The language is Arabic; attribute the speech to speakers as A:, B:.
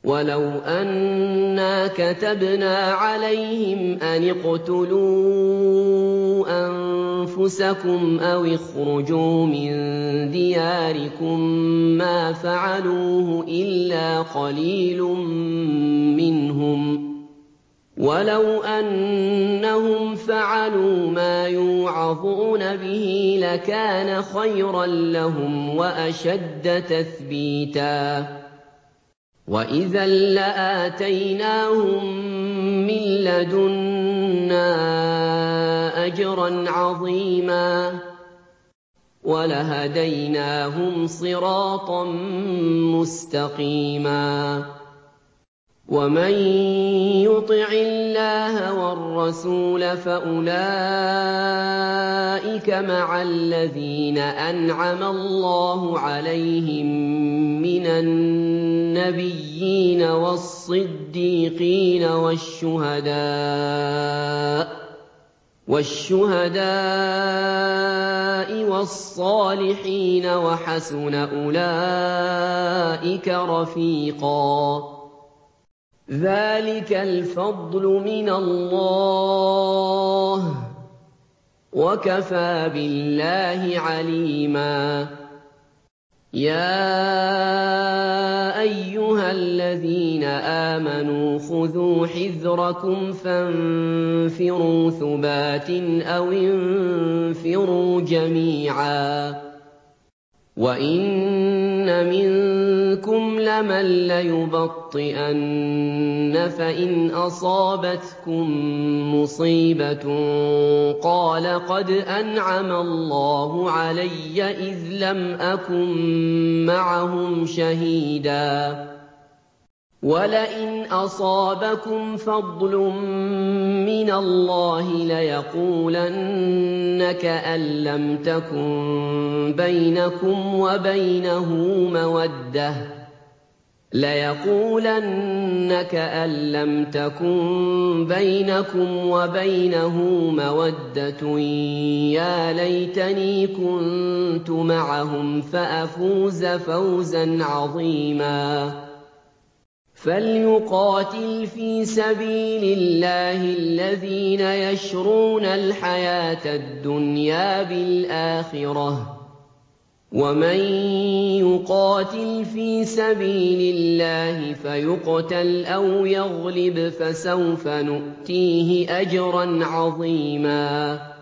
A: وَلَوْ أَنَّا كَتَبْنَا عَلَيْهِمْ أَنِ اقْتُلُوا أَنفُسَكُمْ أَوِ اخْرُجُوا مِن دِيَارِكُم مَّا فَعَلُوهُ إِلَّا قَلِيلٌ مِّنْهُمْ ۖ وَلَوْ أَنَّهُمْ فَعَلُوا مَا يُوعَظُونَ بِهِ لَكَانَ خَيْرًا لَّهُمْ وَأَشَدَّ تَثْبِيتًا وَإِذًا لَّآتَيْنَاهُم مِّن لَّدُنَّا أَجْرًا عَظِيمًا وَلَهَدَيْنَاهُمْ صِرَاطًا مُّسْتَقِيمًا وَمَن يُطِعِ اللَّهَ وَالرَّسُولَ فَأُولَٰئِكَ مَعَ الَّذِينَ أَنْعَمَ اللَّهُ عَلَيْهِم مِّنَ النَّبِيِّينَ وَالصِّدِّيقِينَ وَالشُّهَدَاءِ وَالصَّالِحِينَ ۚ وَحَسُنَ أُولَٰئِكَ رَفِيقًا ذَٰلِكَ الْفَضْلُ مِنَ اللَّهِ ۚ وَكَفَىٰ بِاللَّهِ عَلِيمًا يَا أَيُّهَا الَّذِينَ آمَنُوا خُذُوا حِذْرَكُمْ فَانفِرُوا ثُبَاتٍ أَوِ انفِرُوا جَمِيعًا وَإِنَّ مِنكُمْ لَمَن لَّيُبَطِّئَنَّ فَإِنْ أَصَابَتْكُم مُّصِيبَةٌ قَالَ قَدْ أَنْعَمَ اللَّهُ عَلَيَّ إِذْ لَمْ أَكُن مَّعَهُمْ شَهِيدًا وَلَئِنْ أَصَابَكُمْ فَضْلٌ مِّنَ اللَّهِ لَيَقُولَنَّ كَأَن لَّمْ تَكُن بَيْنَكُمْ وَبَيْنَهُ مَوَدَّةٌ يَا لَيْتَنِي كُنتُ مَعَهُمْ فَأَفُوزَ فَوْزًا عَظِيمًا فَلْيُقَاتِلْ فِي سَبِيلِ اللَّهِ الَّذِينَ يَشْرُونَ الْحَيَاةَ الدُّنْيَا بِالْآخِرَةِ ۖ وَمَن يُقَاتِلْ فِي سَبِيلِ اللَّهِ فَيُقْتَلْ أَوْ يَغْلِبْ فَسَوْفَ نُؤْتِيهِ أَجْرًا عَظِيمًا